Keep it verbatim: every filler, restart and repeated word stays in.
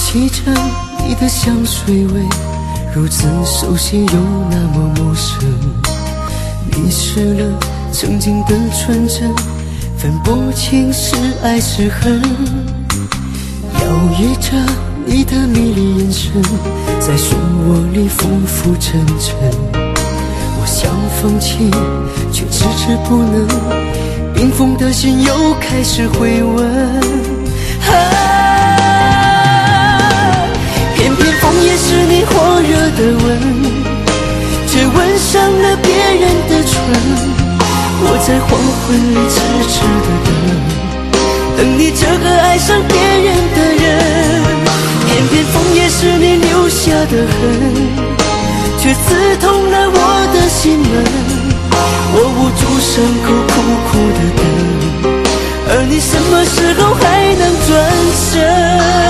记着你的香水味，如此熟悉又那么陌生。迷失了曾经的纯真，分不清是爱是恨。摇曳着你的迷离眼神，在漩涡里浮浮沉沉。我想放弃，却迟迟不能，冰封的心又开始回温。啊，偏偏枫叶是你火热的吻，却吻伤了别人的唇。我在黄昏里痴痴的等，等你这个爱上别人的人。偏偏枫叶是你留下的痕，却刺痛了我的心门。我捂住伤口苦苦的等，而你什么时候还能转身？